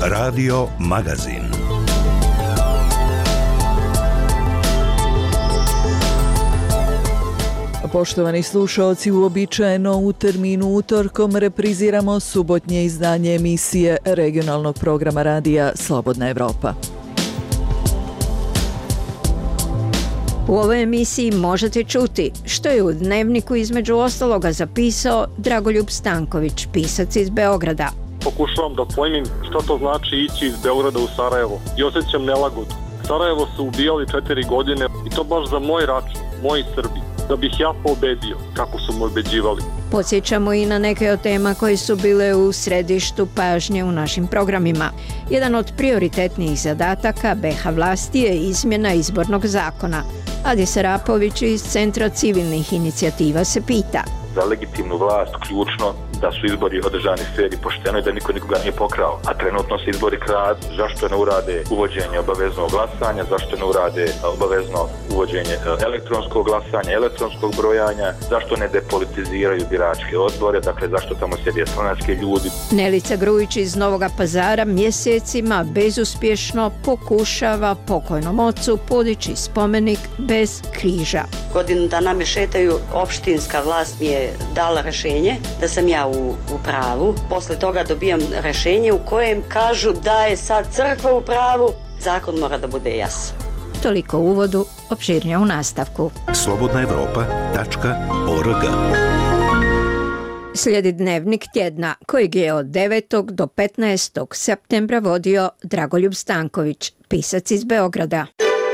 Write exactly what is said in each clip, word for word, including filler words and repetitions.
Radio Magazin. Poštovani slušaoci, uobičajeno u terminu utorkom repriziramo subotnje izdanje emisije regionalnog programa radija Slobodna Evropa. U ovoj emisiji možete čuti što je u dnevniku između ostaloga zapisao Dragoljub Stanković, pisac iz Beograda. Pokušavam da pojmim šta to znači ići iz Beograda u Sarajevo i osjećam nelagodu. Sarajevo su ubijali četiri godine i to baš za moj račun, moji Srbi, da bih ja pobedio kako su me ubeđivali. Podsjećamo i na neke od tema koje su bile u središtu pažnje u našim programima. Jedan od prioritetnijih zadataka be ha vlasti je izmjena izbornog zakona. Adi Sarapović iz Centra civilnih inicijativa se pita. Za legitimnu vlast ključno da su izbori održani fer i pošteno i da niko nikoga nije pokrao. A trenutno se izbori kradu. Zašto ne urade uvođenje obaveznog glasanja, zašto ne urade obavezno uvođenje elektronskog glasanja, elektronskog brojanja, zašto ne depolitiziraju biračke odbore, dakle zašto tamo sjede stranački ljudi. Nelica Grujić iz Novog Pazara mjesecima bezuspješno pokušava pokojnom ocu podići spomenik bez križa. Godinu dana me šetaju, opštinska vlast mi je dala rješenje da sam ja u, u pravu. Posle toga dobijam rješenje u kojem kažu da je sad crkva u pravu. Zakon mora da bude jasan. Toliko u uvodu, opširnije u nastavku. slobodna evropa tačka org. Slijedi dnevnik tjedna kojeg je od devetog do petnaestog septembra vodio Dragoljub Stanković, pisac iz Beograda.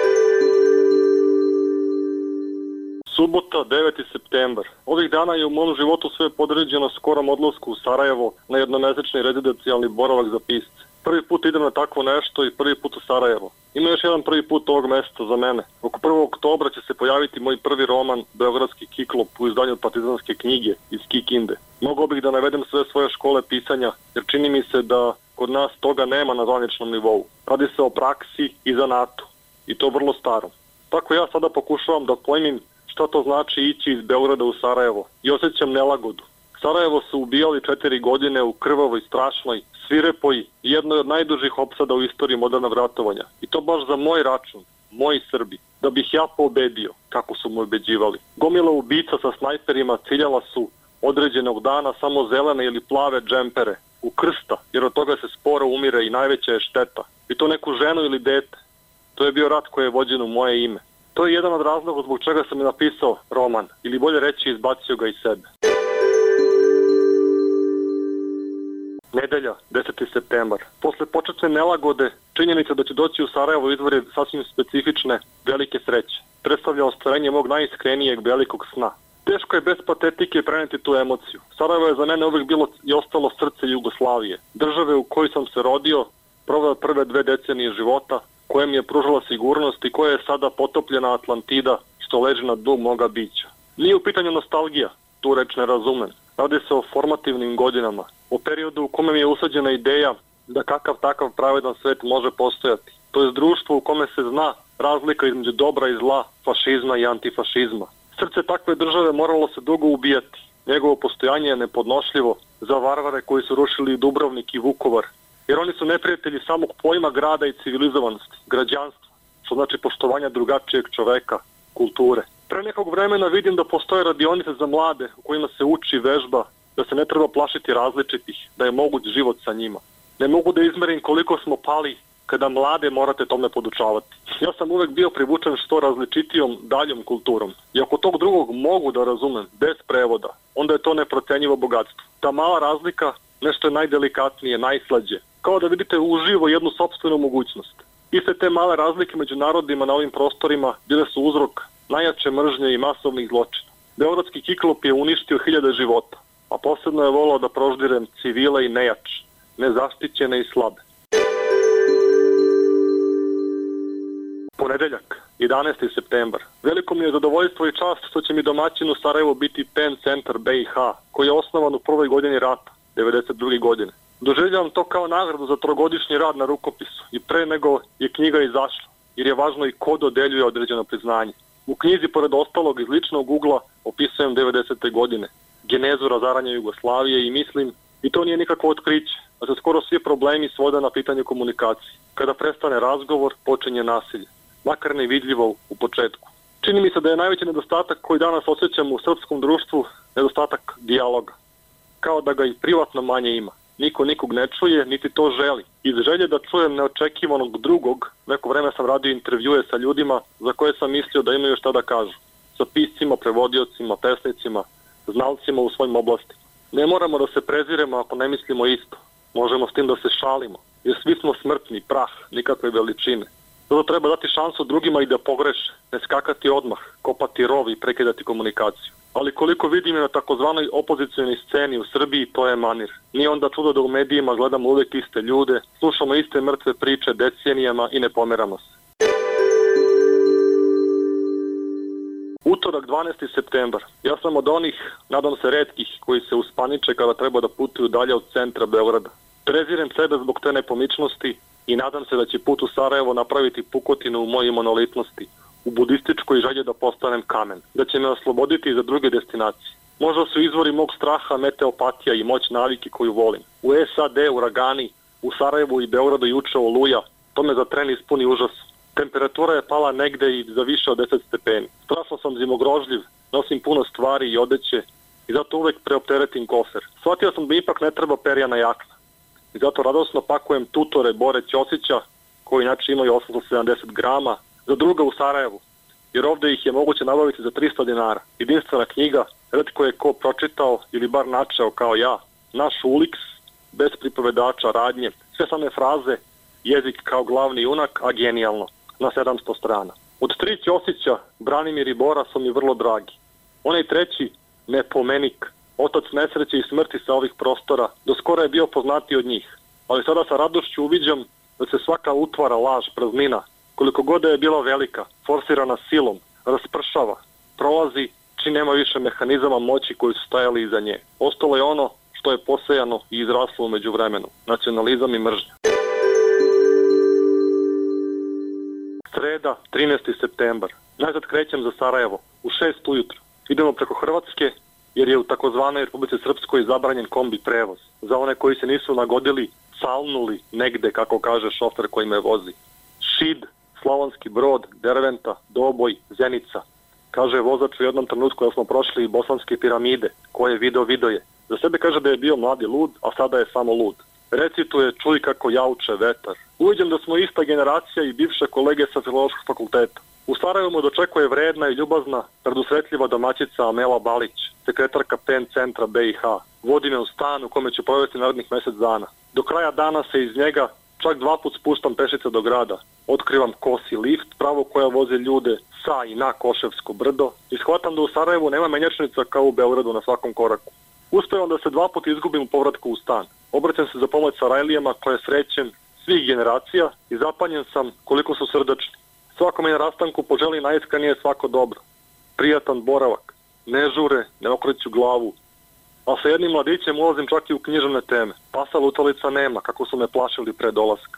Subota, deveti septembar. Ovih dana je u mom životu sve podređeno skorom odlasku u Sarajevo na jednomesečni rezidencijalni boravak za pisce. Prvi put idem na takvo nešto i prvi put u Sarajevo. Ima još jedan prvi put ovog mesta za mene. Oko prvog oktobra će se pojaviti moj prvi roman Beogradski kiklop u izdanju Partizanske knjige iz Kikinde. Mogao bih da navedem sve svoje škole pisanja, jer čini mi se da kod nas toga nema na zvaničnom nivou. Radi se o praksi i zanatu. I to vrlo starom. Tako ja sada pokušavam da pojmim šta to znači ići iz Beograda u Sarajevo i osjećam nelagodu. Sarajevo su ubijali četiri godine u krvavoj, strašnoj, svirepoj i jednoj od najdužih opsada u istoriji modernog ratovanja. I to baš za moj račun, moji Srbi, da bih ja pobedio kako su me ubeđivali. Gomila ubica sa snajperima ciljala su određenog dana samo zelene ili plave džempere u krsta, jer od toga se sporo umire i najveća je šteta. I to neku ženu ili dete. To je bio rat koji je vođen u moje ime. To je jedan od razloga zbog čega sam i napisao roman, ili bolje reći izbacio ga iz sebe. Nedelja, deseti septembar. Posle početne nelagode, činjenica da će doći u Sarajevo izvor je sasvim specifične, velike sreće. Predstavlja ostvarenje mog najiskrenijeg velikog sna. Teško je bez patetike preneti tu emociju. Sarajevo je za mene uvijek bilo i ostalo srce Jugoslavije. Države u kojoj sam se rodio, proveo prve dve decenije života, koja mi je pružala sigurnost i koja je sada potopljena Atlantida što leži na dnu moga bića. Nije u pitanju nostalgija, tu reč ne razumem. Radi se o formativnim godinama, o periodu u kome mi je usađena ideja da kakav takav pravedan svet može postojati. To je društvo u kome se zna razlika između dobra i zla, fašizma i antifašizma. Srce takve države moralo se dugo ubijati. Njegovo postojanje je nepodnošljivo za varvare koji su rušili Dubrovnik i Vukovar. Jer oni su neprijatelji samog pojma grada i civilizovanosti, građanstva, što znači poštovanja drugačijeg čoveka, kulture. Pre nekog vremena vidim da postoje radionice za mlade u kojima se uči vežba, da se ne treba plašiti različitih, da je moguć život sa njima. Ne mogu da izmerim koliko smo pali kada mlade morate tome podučavati. Ja sam uvek bio privučen što različitijom daljom kulturom. I ako tog drugog mogu da razumem, bez prevoda, onda je to neprocenjivo bogatstvo. Ta mala razlika nešto je najdelikatnije, najslađe. Kao da vidite uživo jednu sopstvenu mogućnost. Iste te male razlike među narodima na ovim prostorima bile su uzrok najjače mržnje i masovnih zločina. Beogradski kiklop je uništio hiljade života, a posebno je volao da proždirem civile i nejače, nezaštićene i slabe. Ponedeljak, jedanaesti septembar. Veliko mi je zadovoljstvo i čast što će mi domaćin u Sarajevu biti PEN centar be i ha, koji je osnovan u prvoj godini rata, devedeset druge godine. Doživljavam to kao nagradu za trogodišnji rad na rukopisu i pre nego je knjiga izašla, jer je važno i ko dodeljuje određeno priznanje. U knjizi, pored ostalog iz ličnog ugla, opisujem devedesete godine, genezu razaranja Jugoslavije i mislim, i to nije nikakvo otkriće, da se skoro svi problemi svode na pitanje komunikacije. Kada prestane razgovor, počinje nasilje, makar nevidljivo u početku. Čini mi se da je najveći nedostatak koji danas osjećamo u srpskom društvu nedostatak dijaloga. Kao da ga i privatno manje ima. Niko nikog ne čuje, niti to želi. Iz želje da čujem neočekivanog drugog, neko vreme sam radio intervjue sa ljudima za koje sam mislio da imaju šta da kažu. Sa piscima, prevodiocima, pesnicima, znalcima u svojim oblastima. Ne moramo da se preziremo ako ne mislimo isto. Možemo s tim da se šalimo, jer svi smo smrtni, prah, nikakve veličine. Zato treba dati šansu drugima i da pogreše, ne skakati odmah, kopati rov i prekidati komunikaciju. Ali koliko vidim je na takozvanoj opozicionoj sceni u Srbiji, to je manir. Nije onda čudo da u medijima gledamo uvijek iste ljude, slušamo iste mrtve priče decenijama i ne pomeramo se. Utorak dvanaesti septembar. Ja sam od onih, nadam se retkih, koji se uspaniče kada treba da putuju dalje od centra Beograda. Prezirem sebe zbog te nepomičnosti i nadam se da će put u Sarajevo napraviti pukotinu u mojoj monolitnosti, u budističkoj želji da postanem kamen, da će me osloboditi za druge destinacije. Možda su izvori mog straha meteopatija i moć navike koju volim. U S A D uragani, u Sarajevu i Beogradu juče oluja, to me za tren ispuni užas. Temperatura je pala negde i za više od deset stepeni. Strašno sam zimogrožljiv, nosim puno stvari i odeće i zato uvek preopteretim kofer. Shvatio sam da ipak ne treba perjana jakna. I zato radosno pakujem tutore Bore Ćosića, koji inače imaju osamsto sedamdeset grama, za druga u Sarajevu, jer ovde ih je moguće nabaviti za trista dinara. Jedinstvena knjiga, retko je ko pročitao ili bar načeo kao ja, naš Uliks, bez pripovedača, radnje, sve same fraze, jezik kao glavni junak, a genijalno, na sedamsto strana. Od tri Ćosića, Branimir i Bora su mi vrlo dragi. Onaj treći, Nepomenik, otac nesreće i smrti sa ovih prostora, do skoro je bio poznatiji od njih, ali sada sa radošću uviđam da se svaka utvara, laž, praznina, koliko god je bila velika, forsirana silom, raspršava, prolazi, čim nema više mehanizama moći koji su stajali iza nje. Ostalo je ono što je posejano i izraslo umeđu vremenu, nacionalizam i mržnja. Sreda, trinaesti septembar. Najzad krećem za Sarajevo, u šest ujutro. Idemo preko Hrvatske, jer je u takozvanoj Republici Srpskoj zabranjen kombi prevoz. Za one koji se nisu nagodili, salnuli negde, kako kaže šofer koji me vozi. Šid, Slavonski Brod, Derventa, Doboj, Zenica. Kaže vozač u jednom trenutku da smo prošli i bosanske piramide, koje video video je. Za sebe kaže da je bio mladi lud, a sada je samo lud. Recituje, čuj kako jauče vetar. Uviđam da smo ista generacija i bivše kolege sa Filološkog fakulteta. U Sarajevu mu dočekuje vredna i ljubazna, predusretljiva domaćica Amela Balić, sekretarka P E N centra B i H. Vodi me u stan u kome ću provesti narednih mesec dana. Do kraja dana se iz njega čak dva put spuštam pešice do grada. Otkrivam kosi lift, pravo koja voze ljude sa i na Koševsko brdo i shvatam da u Sarajevu nema menjačnica kao u Beogradu na svakom koraku. Uspevam da se dva put izgubim u povratku u stan. Obraćam se za pomoć Sarajlijama koje srećem svih generacija i zapanjen sam koliko su srdačni. Svakome na rastanku poželi najiskrenije svako dobro. Prijatan boravak, ne žure, ne okreću glavu. A sa jednim mladićem ulazim čak i u književne teme. Pasa lutalica nema, kako su me plašili pre dolaska.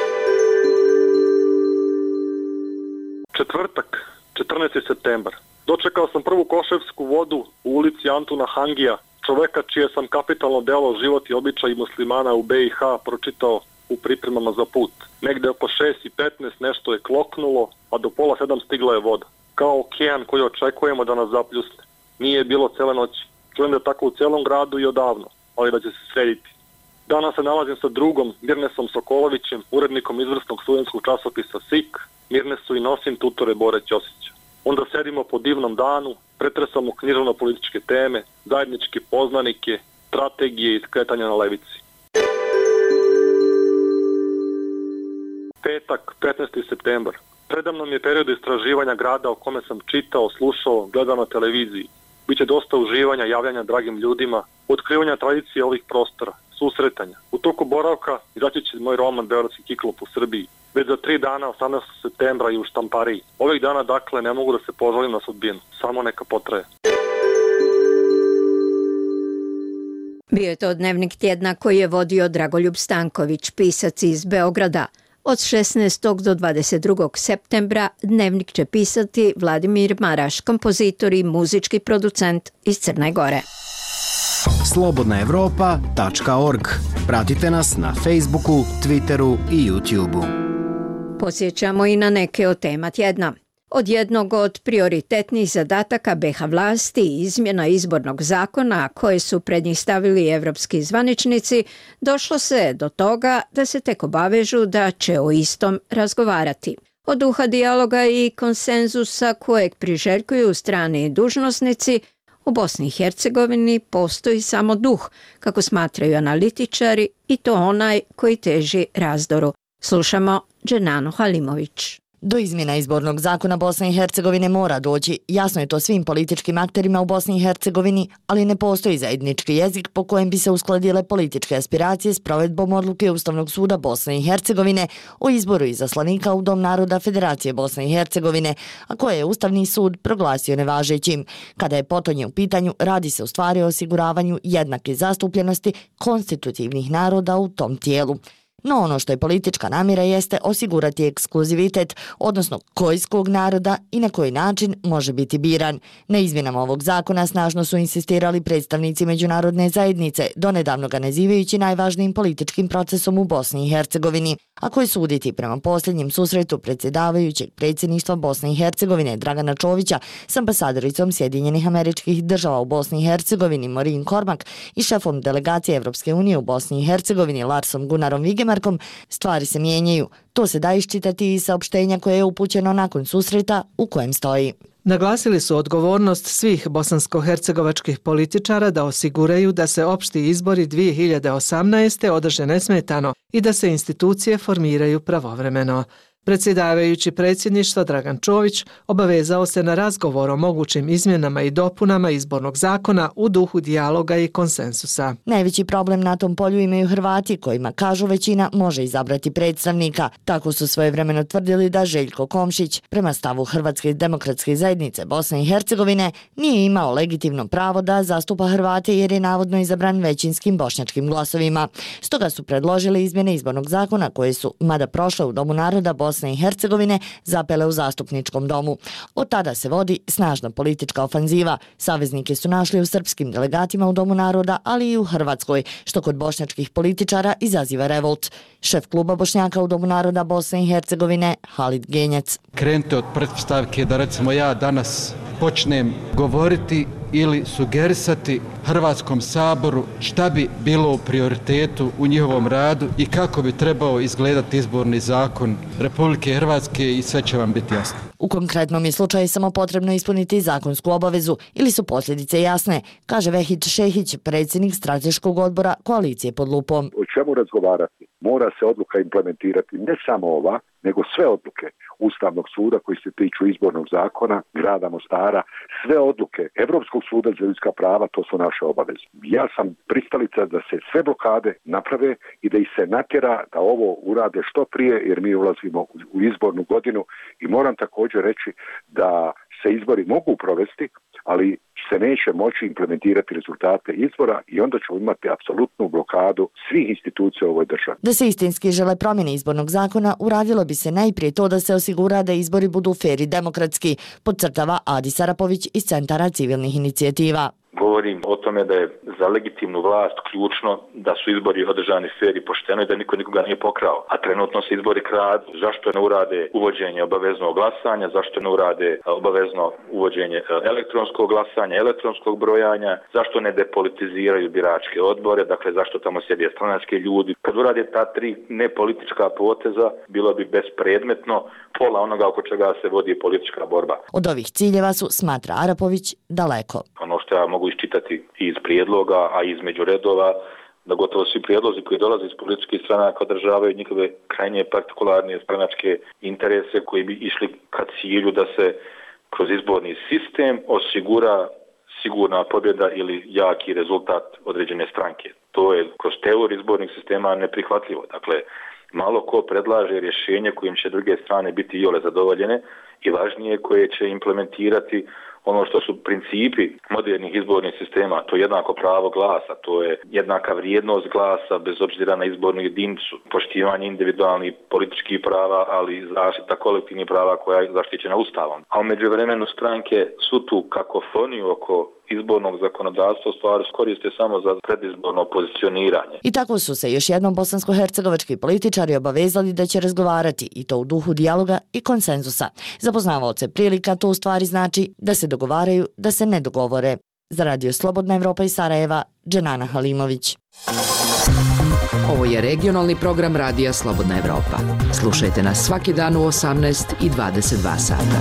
Četvrtak, četrnaesti septembar. Dočekao sam prvu koševsku vodu u ulici Antuna Hangija, čoveka čije sam kapitalno delo Život i običaj muslimana u B i H pročitao u pripremama za put. Negde oko šest i petnaest nešto je kloknulo, a do pola sedam stigla je voda. Kao okean koji očekujemo da nas zapljusne. Nije bilo cele noći. Čujem da je tako u celom gradu i odavno, ali da će se srediti. Danas se nalazim sa drugom, Mirnesom Sokolovićem, urednikom izvrsnog studentskog časopisa S I K. Mirnesu i nosim tutore Bore Ćosića. Onda sedimo po divnom danu, pretresamo književno-političke teme, zajedničke poznanike, strategije i skretanja na levici. Petak, petnaesti septembar. Predamnom je period istraživanja grada o kome sam čitao, slušao, gledao na televiziji. Biće dosta uživanja, javljanja dragim ljudima, otkrivanja tradicije ovih prostora, susretanja. U toku boravka izaći će moj roman Beogradski kiklop u Srbiji. Već za tri dana, osamnaestog septembra i u štampariji. Ovih dana, dakle, ne mogu da se požalim na sudbinu. Samo neka potraje. Bio je to dnevnik tjedna koji je vodio Dragoljub Stanković, pisac iz Beograda. Od šesnaestog do dvadeset drugog septembra dnevnik će pisati Vladimir Maraš, kompozitor i muzički producent iz Crne Gore. slobodna evropa tačka org Pratite nas na Facebooku, Twitteru i YouTubeu. Podsjećamo i na neke od tema tjedna. Od jednog od prioritetnih zadataka be ha vlasti i izmjena izbornog zakona koje su pred njih stavili evropski zvaničnici, došlo se do toga da se tek obavežu da će o istom razgovarati. Od duha dijaloga i konsenzusa kojeg priželjkuju strani dužnosnici, u Bosni i Hercegovini postoji samo duh, kako smatraju analitičari, i to onaj koji teži razdoru. Slušamo Dženanu Halimović. Do izmjena izbornog zakona Bosne i Hercegovine mora doći. Jasno je to svim političkim akterima u Bosni i Hercegovini, ali ne postoji zajednički jezik po kojem bi se uskladile političke aspiracije s provedbom odluke Ustavnog suda Bosne i Hercegovine o izboru izaslanika u Dom naroda Federacije Bosne i Hercegovine, a koje je Ustavni sud proglasio nevažećim. Kada je potonje u pitanju, radi se u stvari o osiguravanju jednake zastupljenosti konstitutivnih naroda u tom tijelu. No ono što je politička namjera jeste osigurati ekskluzivitet, odnosno ko iz kog naroda i na koji način može biti biran. Na izmjenama ovog zakona snažno su insistirali predstavnici međunarodne zajednice, donedavno ga nazivajući najvažnijim političkim procesom u Bosni i Hercegovini, a koji suditi prema posljednjem susretu predsjedavajućeg predsjedništva Bosne i Hercegovine Dragana Čovića s ambasadoricom Sjedinjenih Američkih Država u Bosni i Hercegovini Maureen Cormack i šefom delegacije Evropske unije u Bosni i Hercegovini Larsom Gunnarom Vigemarkom, stvari se mijenjaju. To se da iščitati iz saopštenja koje je upućeno nakon susreta u kojem stoji: naglasili su odgovornost svih bosansko-hercegovačkih političara da osiguraju da se opšti izbori dvije hiljade osamnaeste. održe nesmetano i da se institucije formiraju pravovremeno. Predsjedavajući predsjedništva Dragan Čović obavezao se na razgovor o mogućim izmjenama i dopunama izbornog zakona u duhu dijaloga i konsensusa. Najveći problem na tom polju imaju Hrvati, kojima, kažu, većina može izabrati predstavnika. Tako su svojevremeno tvrdili da Željko Komšić, prema stavu Hrvatske demokratske zajednice Bosne i Hercegovine, nije imao legitimno pravo da zastupa Hrvate jer je navodno izabran većinskim bošnjačkim glasovima. Stoga su predložili izmjene izbornog zakona koje su, mada prošle u Domu naroda Bosne i Hercegovine, zapele u zastupničkom domu. Od tada se vodi snažna politička ofanziva. Saveznike su našli u srpskim delegatima u Domu naroda, ali i u Hrvatskoj, što kod bošnjačkih političara izaziva revolt. Šef kluba Bošnjaka u Domu naroda Bosne i Hercegovine Halid Genjec. Krenite od pretpostavke da recimo ja danas počnem govoriti ili sugerisati Hrvatskom saboru šta bi bilo u prioritetu u njihovom radu i kako bi trebao izgledati izborni zakon Republike Hrvatske, i sve će vam biti jasno. U konkretnom je slučaju samo potrebno ispuniti zakonsku obavezu ili su posljedice jasne, kaže Vehid Šehić, predsjednik strateškog odbora Koalicije pod lupom. O čemu razgovarati? Mora se odluka implementirati, ne samo ova, nego sve odluke Ustavnog suda koji se tiču izbornog zakona, grada Mostara, sve odluke Europskog suda za ljudska prava, to su naše obaveze. Ja sam pristalica da se sve blokade naprave i da ih se natjera da ovo urade što prije, jer mi ulazimo u izbornu godinu i moram također reći da se izbori mogu provesti, ali se neće moći implementirati rezultate izbora i onda ćemo imati apsolutnu blokadu svih institucija u ovoj državi. Da se istinski žele promjene izbornog zakona, uradilo bi se najprije to da se osigura da izbori budu fer i demokratski, podcrtava Adis Arapović iz Centara civilnih inicijativa. Govorim o tome da je za legitimnu vlast ključno da su izbori održani fer i pošteno i da niko nikoga nije pokrao. A trenutno se izbori kradu. Zašto ne urade uvođenje obaveznog glasanja, zašto ne urade obavezno uvođenje elektronskog glasanja, elektronskog brojanja, zašto ne depolitiziraju biračke odbore, dakle zašto tamo sjede stranački ljudi. Kad urade ta tri nepolitička poteza, bilo bi bespredmetno pola onoga oko čega se vodi politička borba. Od ovih ciljeva su, smatra Arapović, daleko. Ono što ja mogu iščitati iz prijedloga, a između redova, da gotovo svi prijedlozi koji dolaze iz političkih stranaka održavaju njihove krajnje partikularne stranačke interese koji bi išli ka cilju da se kroz izborni sistem osigura sigurna pobjeda ili jaki rezultat određene stranke. To je kroz teoriju izbornih sistema neprihvatljivo. Dakle, malo ko predlaže rješenje kojim će druge strane biti iole zadovoljene i važnije koje će implementirati ono što su principi modernih izbornih sistema, to je jednako pravo glasa, to je jednaka vrijednost glasa bez obzira na izbornu jedinicu, poštivanje individualnih političkih prava, ali zaštita kolektivnih prava koja je zaštićena Ustavom. A u međuvremenu stranke su tu kakofoniju oko izbornog zakonodavstva u stvari koriste samo za predizborno pozicioniranje. I tako su se još jednom bosansko-hercegovački političari obavezali da će razgovarati i to u duhu dijaloga i konsenzusa. Za poznavaoce prilika to u stvari znači da se dogovaraju, da se ne dogovore. Za Radio Slobodna Evropa iz Sarajeva, Dženana Halimović. Ovo je regionalni program Radija Slobodna Evropa. Slušajte nas svaki dan u osamnaest i dvadeset dva sata.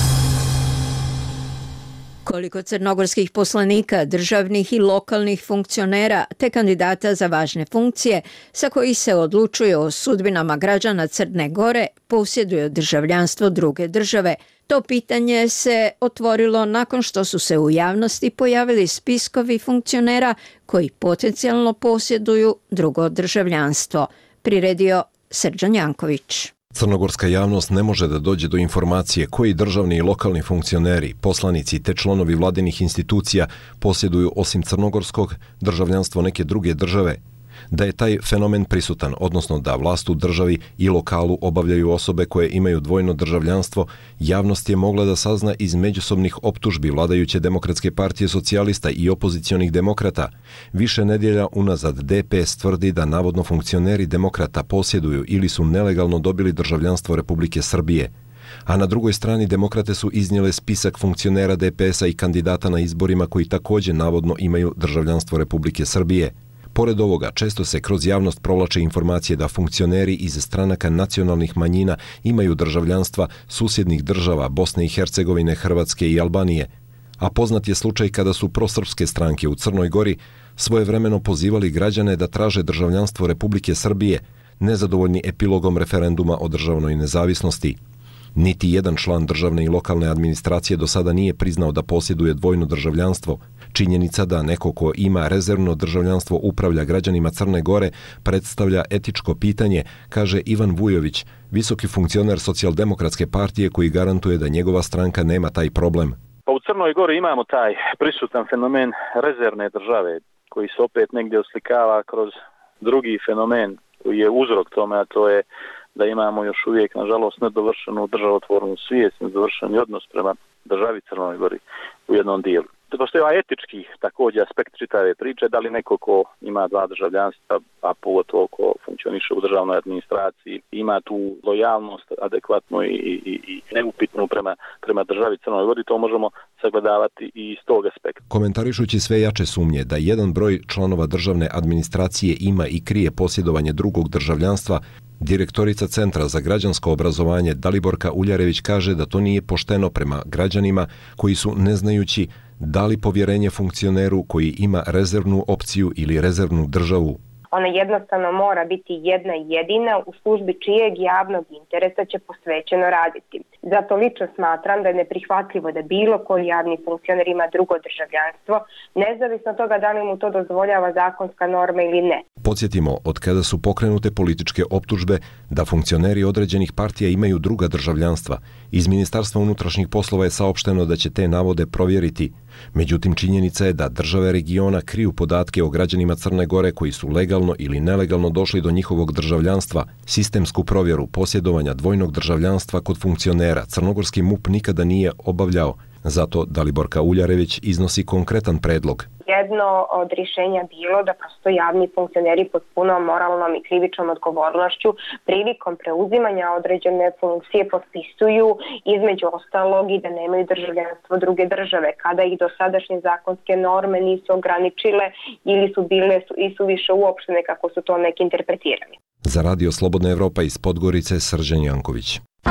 Koliko crnogorskih poslanika, državnih i lokalnih funkcionera te kandidata za važne funkcije sa kojih se odlučuje o sudbinama građana Crne Gore posjeduju državljanstvo druge države. To pitanje se otvorilo nakon što su se u javnosti pojavili spiskovi funkcionera koji potencijalno posjeduju drugo državljanstvo. Priredio Srđan Janković. Crnogorska javnost ne može da dođe do informacije koji državni i lokalni funkcioneri, poslanici te članovi vladinih institucija posjeduju osim crnogorskog državljanstvo neke druge države. Da je taj fenomen prisutan, odnosno da vlast u državi i lokalu obavljaju osobe koje imaju dvojno državljanstvo, javnost je mogla da sazna iz međusobnih optužbi vladajuće Demokratske partije socijalista i opozicionih demokrata. Više nedjelja unazad D P S tvrdi da navodno funkcioneri demokrata posjeduju ili su nelegalno dobili državljanstvo Republike Srbije. A na drugoj strani demokrate su iznijele spisak funkcionera D P S-a i kandidata na izborima koji također navodno imaju državljanstvo Republike Srbije. Pored ovoga, često se kroz javnost provlače informacije da funkcioneri iz stranaka nacionalnih manjina imaju državljanstva susjednih država Bosne i Hercegovine, Hrvatske i Albanije. A poznat je slučaj kada su prosrpske stranke u Crnoj Gori svojevremeno pozivali građane da traže državljanstvo Republike Srbije, nezadovoljni epilogom referenduma o državnoj nezavisnosti. Niti jedan član državne i lokalne administracije do sada nije priznao da posjeduje dvojno državljanstvo. Činjenica da neko ko ima rezervno državljanstvo upravlja građanima Crne Gore predstavlja etičko pitanje, kaže Ivan Vujović, visoki funkcioner Socijaldemokratske partije koji garantuje da njegova stranka nema taj problem. Pa u Crnoj Gori imamo taj prisutan fenomen rezervne države koji se opet negdje oslikava kroz drugi fenomen koji je uzrok tome, a to je da imamo još uvijek, nažalost, nedovršenu državotvornu svijest, nedovršeni odnos prema državi Crnoj Gori u jednom dijelu. Postoji ovaj etički također aspekt čitave priče, da li neko ko ima dva državljanstva, a pogotovo ko funkcioniše u državnoj administraciji, ima tu lojalnost adekvatnu i, i, i neupitnu prema, prema državi Crnoj Gori, to možemo sagledavati i iz tog aspekta. Komentarišući sve jače sumnje da jedan broj članova državne administracije ima i krije posjedovanje drugog državljanstva, direktorica Centra za građansko obrazovanje Daliborka Uljarević kaže da to nije pošteno prema građanima koji su, ne znajući, dali povjerenje funkcioneru koji ima rezervnu opciju ili rezervnu državu. Ona jednostavno mora biti jedna jedina u službi čijeg javnog interesa će posvećeno raditi. Zato lično smatram da je neprihvatljivo da bilo koji javni funkcioner ima drugo državljanstvo, nezavisno od toga da li mu to dozvoljava zakonska norma ili ne. Podsjetimo, od kada su pokrenute političke optužbe da funkcioneri određenih partija imaju druga državljanstva, iz Ministarstva unutrašnjih poslova je saopšteno da će te navode provjeriti. Međutim, činjenica je da države regiona kriju podatke o građanima Crne Gore koji su legalno ili nelegalno došli do njihovog državljanstva. Sistemsku provjeru posjedovanja dvojnog državljanstva kod funkcionera crnogorski M U P nikada nije obavljao. Zato Daliborka Uljarević iznosi konkretan predlog. Jedno od rješenja bilo da prosto javni funkcioneri pod punom moralnom i krivičnom odgovornošću prilikom preuzimanja određene funkcije potpisuju između ostalog i da nemaju državljanstvo druge države, kada ih dosadašnje zakonske norme nisu ograničile ili su bile i su više uopštene kako su to neki interpretirali. Za Radio Slobodna Evropa iz Podgorice, Srđan Janković.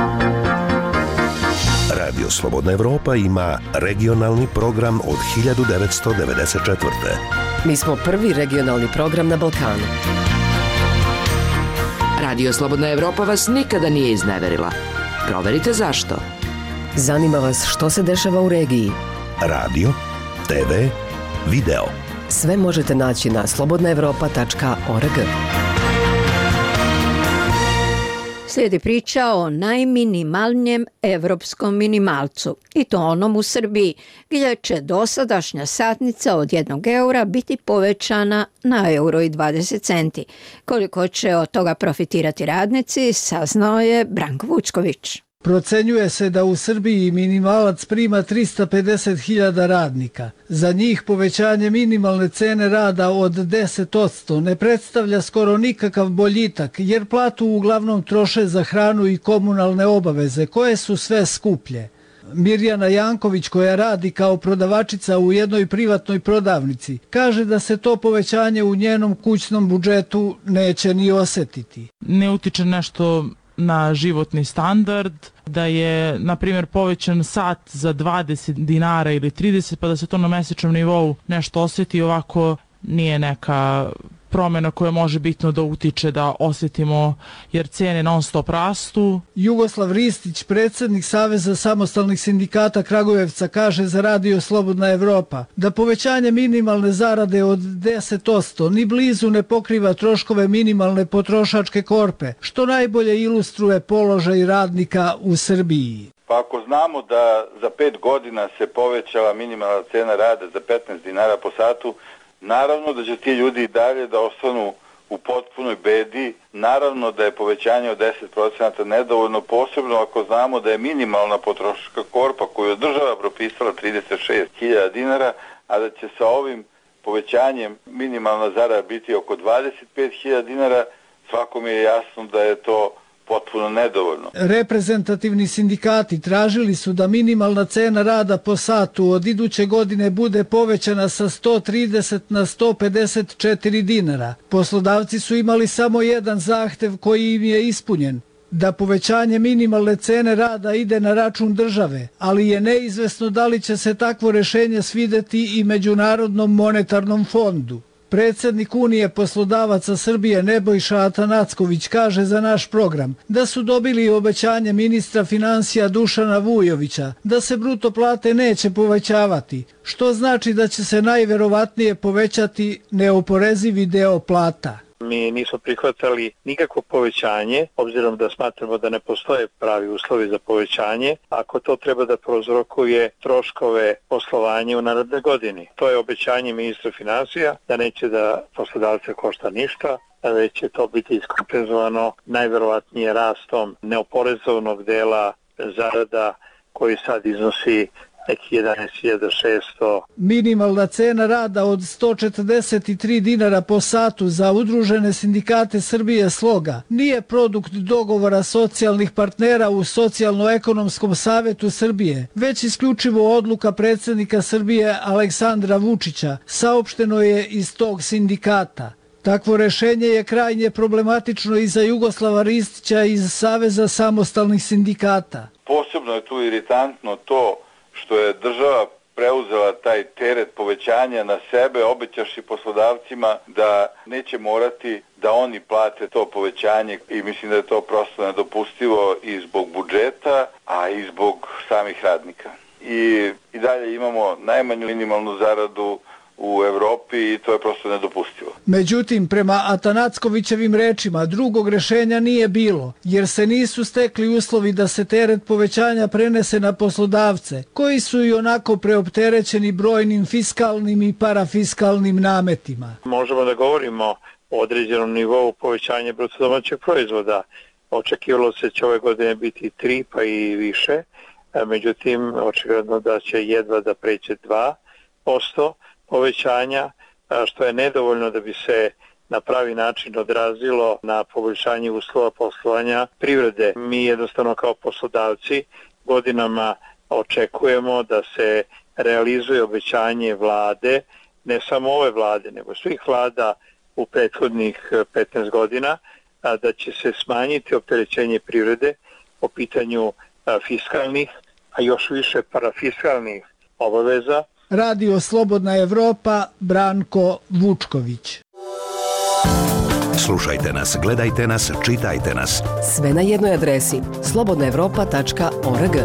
Radio Slobodna Evropa ima regionalni program od hiljadu devetsto devedeset četvrte. Mi smo prvi regionalni program na Balkanu. Radio Slobodna Evropa vas nikada nije izneverila. Proverite zašto. Zanima vas što se dešava u regiji. Radio, te ve, video. Sve možete naći na slobodna evropa tačka org. Slijedi priča o najminimalnijem evropskom minimalcu, i to onom u Srbiji, gdje će dosadašnja satnica od jednog eura biti povećana na euro i dvadeset centi. Koliko će od toga profitirati radnici, saznao je Branko Vučković. Procenjuje se da u Srbiji minimalac prima trista pedeset hiljada radnika. Za njih povećanje minimalne cene rada od deset posto ne predstavlja skoro nikakav boljitak, jer platu uglavnom troše za hranu i komunalne obaveze, koje su sve skuplje. Mirjana Janković, koja radi kao prodavačica u jednoj privatnoj prodavnici, kaže da se to povećanje u njenom kućnom budžetu neće ni osjetiti. Ne utiče nešto na životni standard, da je, na primjer, povećan sat za dvadeset dinara ili trideset, pa da se to na mesečnom nivou nešto osjeti, ovako nije neka promjena koja može bitno da utiče da osjetimo, jer cijene non stop rastu. Jugoslav Ristić, predsjednik Saveza samostalnih sindikata Kragujevca, kaže za Radio Slobodna Evropa da povećanje minimalne zarade od deset posto ni blizu ne pokriva troškove minimalne potrošačke korpe, što najbolje ilustruje položaj radnika u Srbiji. Pa ako znamo da za pet godina se povećala minimalna cena rada za petnaest dinara po satu, naravno da će ti ljudi dalje da ostanu u potpunoj bedi, naravno da je povećanje od deset posto nedovoljno, posebno ako znamo da je minimalna potrošačka korpa koju je država propisala trideset šest hiljada dinara, a da će sa ovim povećanjem minimalna zarada biti oko dvadeset pet hiljada dinara, svakom je jasno da je to potpuno nedovoljno. Reprezentativni sindikati tražili su da minimalna cena rada po satu od iduće godine bude povećana sa sto trideset na sto pedeset četiri dinara. Poslodavci su imali samo jedan zahtev koji im je ispunjen, da povećanje minimalne cene rada ide na račun države, ali je neizvesno da li će se takvo rješenje svideti i Međunarodnom monetarnom fondu. Predsjednik Unije poslodavaca Srbije Nebojša Atanacković kaže za naš program da su dobili obećanje ministra financija Dušana Vujovića da se bruto plate neće povećavati, što znači da će se najverovatnije povećati neoporezivi deo plata. Mi nismo prihvatali nikakvo povećanje, obzirom da smatramo da ne postoje pravi uslovi za povećanje, ako to treba da prouzrokuje troškove poslovanja u narednoj godini. To je obećanje ministra financija, da neće da poslodavce košta ništa, da će to biti iskompenzovano najverovatnije rastom neoporezovnog dela zarada koji sad iznosi neki jedanaest hiljada šesto. Minimalna cena rada od sto četrdeset tri dinara po satu za udružene sindikate Srbije Sloga nije produkt dogovora socijalnih partnera u Socijalno-ekonomskom savetu Srbije, već isključivo odluka predsjednika Srbije Aleksandra Vučića, saopšteno je iz tog sindikata. Takvo rešenje je krajnje problematično i za Jugoslava Ristića iz Saveza samostalnih sindikata. Posebno je tu iritantno to što je država preuzela taj teret povećanja na sebe, obećaši poslodavcima da neće morati da oni plate to povećanje, i mislim da je to prosto nedopustivo i zbog budžeta, a i zbog samih radnika. I, i dalje imamo najmanju minimalnu zaradu u Evropi i to je prosto nedopustivo. Međutim, prema Atanackovićevim rečima, drugog rešenja nije bilo, jer se nisu stekli uslovi da se teret povećanja prenese na poslodavce, koji su i onako preopterećeni brojnim fiskalnim i parafiskalnim nametima. Možemo da govorimo o određenom nivou povećanja bruto domaćeg proizvoda. Očekivalo se će ove godine biti tri pa i više, međutim, očigledno da će jedva da pređe dva posto povećanja, što je nedovoljno da bi se na pravi način odrazilo na poboljšanje uslova poslovanja privrede. Mi jednostavno kao poslodavci godinama očekujemo da se realizuje obećanje vlade, ne samo ove vlade, nego svih vlada u prethodnih petnaest godina, da će se smanjiti opterećenje privrede po pitanju fiskalnih, a još više parafiskalnih obaveza. Radio Slobodna Evropa, Branko Vučković. Slušajte nas, gledajte nas, čitajte nas. Sve na jednoj adresi slobodna evropa tačka org.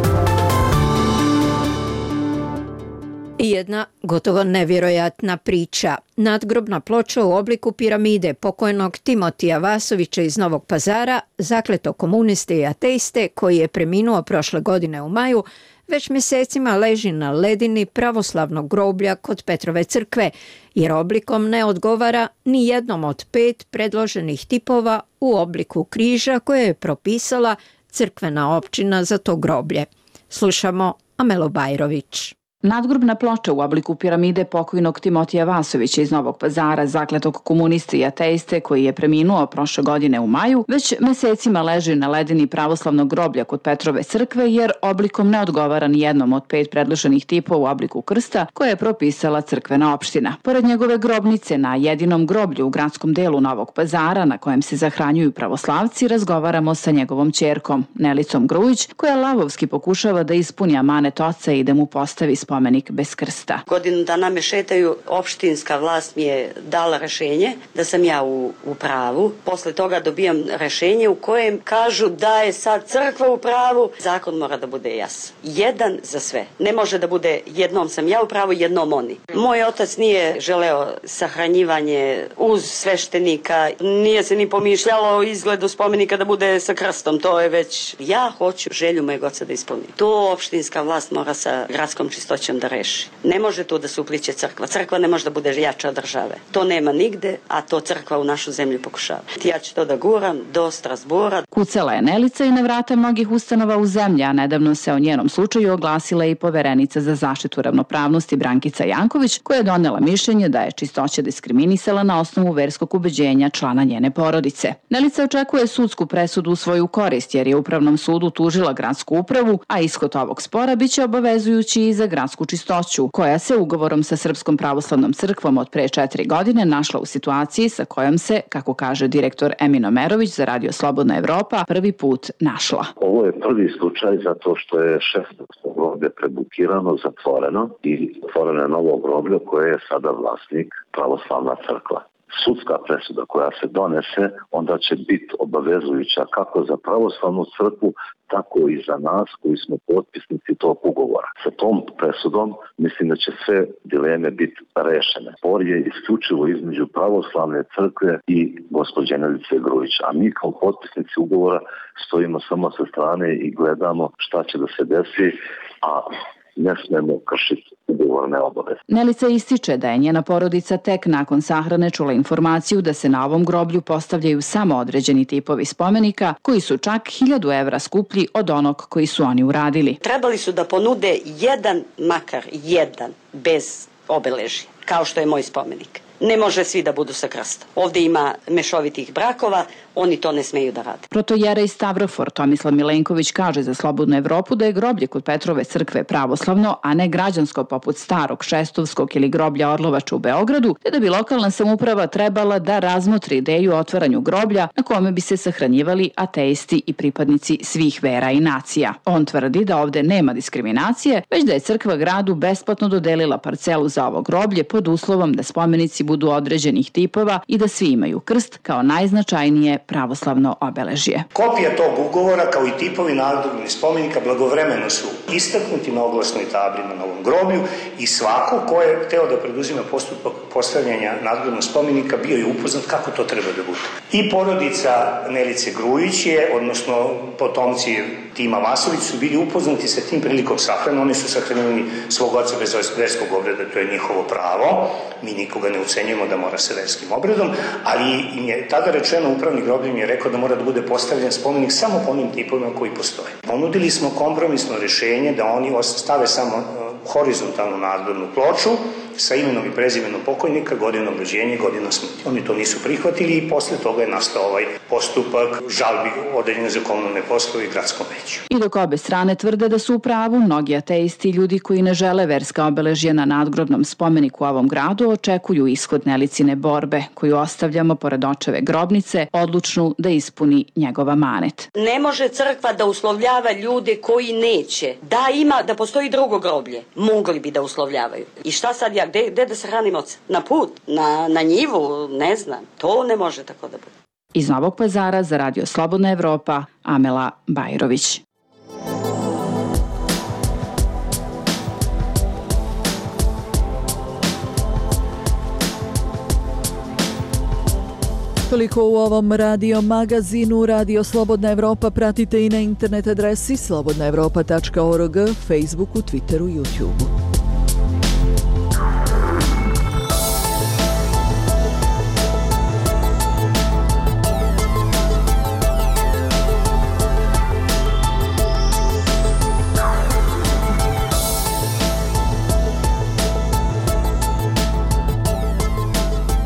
I jedna gotovo nevjerojatna priča. Nadgrobna ploča u obliku piramide pokojnog Timotija Vasovića iz Novog Pazara, zakleto komuniste i ateiste koji je preminuo prošle godine u maju, već mjesecima leži na ledini pravoslavnog groblja kod Petrove crkve, jer oblikom ne odgovara ni jednom od pet predloženih tipova u obliku križa koje je propisala crkvena općina za to groblje. Slušamo Amelu Bajrović. Nadgrobna ploča u obliku piramide pokojnog Timotija Vasovića iz Novog Pazara, zakletog komuniste i ateiste koji je preminuo prošle godine u maju, već mesecima leži na ledini pravoslavnog groblja kod Petrove crkve jer oblikom ne odgovara ni jednom od pet predloženih tipova u obliku krsta koje je propisala crkvena opština. Pored njegove grobnice na jedinom groblju u gradskom delu Novog Pazara na kojem se zahranjuju pravoslavci, razgovaramo sa njegovom ćerkom Nelicom Grujić, koja lavovski pokušava da ispuni amanet oca i da mu postavi spomenik bez krsta. Godinu dana me šetaju, opštinska vlast mi je dala rešenje da sam ja u, u pravu. Posle toga dobijam rešenje u kojem kažu da je sad crkva u pravu. Zakon mora da bude jasan. Jedan za sve. Ne može da bude jednom sam ja u pravu, jednom oni. Moj otac nije želeo sahranjivanje uz sveštenika. Nije se ni pomišljalo o izgledu spomenika da bude sa krstom. To je već, ja hoću želju mojeg oca da ispunim. To opštinska vlast mora sa gradskom čistoćom da reši. Ne može tu da se upliće crkva. Crkva ne može da bude jača od države. To nema nigde, a to crkva u našu zemlju pokušava. Ja ću to da guram do Strasbura. Kucala je Nelica i na vrata mnogih ustanova u zemlji, a nedavno se o njenom slučaju oglasila i poverenica za zaštitu ravnopravnosti Brankica Janković, koja je donela mišljenje da je čistoća diskriminisala na osnovu verskog ubeđenja člana njene porodice. Nelica očekuje sudsku presudu u svoju korist, jer je Upravnom sudu tužila gradsku upravu, a ishod ovog spora biće obavezujući i za gradsku čistoću, koja se ugovorom sa Srpskom pravoslavnom crkvom od pre četiri godine našla u situaciji sa kojom se, kako kaže direktor Emin Omerović za Radio Slobodna Evropa, prvi put našla. Ovo je prvi slučaj zato što je šesnaesto groblje prebukirano, zatvoreno i otvoreno je novo groblje koje je sada vlasnik pravoslavna crkva. Sudska presuda koja se donese onda će biti obavezujuća kako za pravoslavnu crkvu, tako i za nas koji smo potpisnici tog ugovora. Sa tom presudom mislim da će sve dileme biti rešene. Spor je isključivo između pravoslavne crkve i gospođe Nelice Grujić, a mi kao potpisnici ugovora stojimo samo sa strane i gledamo šta će da se desi, a ne smemo kršiti ugovorne obaveze. Nelica ističe da je njena porodica tek nakon sahrane čula informaciju da se na ovom groblju postavljaju samo određeni tipovi spomenika koji su čak hiljadu evra skuplji od onog koji su oni uradili. Trebali su da ponude jedan, makar jedan, bez obeležja, kao što je moj spomenik. Ne može svi da budu sa krstom. Ovdje ima mešovitih brakova, oni to ne smeju da rade. Protojerej Stavrofor Tomislav Milenković kaže za Slobodnu Evropu da je groblje kod Petrove crkve pravoslavno, a ne građansko poput starog Šestovskog ili groblja Orlovača u Beogradu, te da bi lokalna samouprava trebala da razmotri ideju o otvaranju groblja na kome bi se sahranjivali ateisti i pripadnici svih vera i nacija. On tvrdi da ovde nema diskriminacije, već da je crkva gradu besplatno dodelila parcelu za ovo groblje pod uslovom da spomenici budu određenih tipova i da svi imaju krst kao najznačajnije pravoslavno obeležje. Kopija tog ugovora kao i tipovi nadgrobnih spomenika blagovremeno su istaknuti na oglasnoj tabli na novom groblju i svako ko je hteo da preduzima postupak postavljanja nadgrobnog spomenika bio je upoznat kako to treba da bude. I porodica Nelice Grujić je, odnosno potomci Tima Vasović su bili upoznati sa tim prilikom sahrane. Oni su sahranili svog oca bez verskog obreda, to je njihovo pravo. Mi nikoga ne ucenjujemo da mora sa verskim obredom, ali im je tada rečeno, upravni groblje mi je rekao da mora da bude postavljen spomenik samo po onim tipovima koji postoje. Ponudili smo kompromisno rešenje da oni stave samo horizontalnu nadgrobnu ploču sa imenom i prezimenom pokojnika, godinom rođenja i godinom smrti. Oni to nisu prihvatili i posle toga je nastao ovaj postupak žalbi odeljene za komunalne poslove i gradskom veću. I dok obe strane tvrde da su u pravu, mnogi ateisti i ljudi koji ne žele verska obeležja na nadgrobnom spomeniku u ovom gradu očekuju ishod Nelicine borbe, koju ostavljamo pored očeve grobnice, odlučnu da ispuni njegova manet. Ne može crkva da uslovljava ljude koji neće. Da ima, da postoji drugo groblje, mogli bi da uslovljavaju. I šta sad ja, gde, gde da se hranim oca? Na put, na, na njivu, ne znam. To ne može tako da bude. Iz Novog Pazara za Radio Slobodna Evropa, Amela Bajrović. Toliko u ovom radio magazinu. Radio Slobodna Evropa pratite i na internet adresi slobodna evropa tačka org, Facebooku, Twitteru, YouTubeu.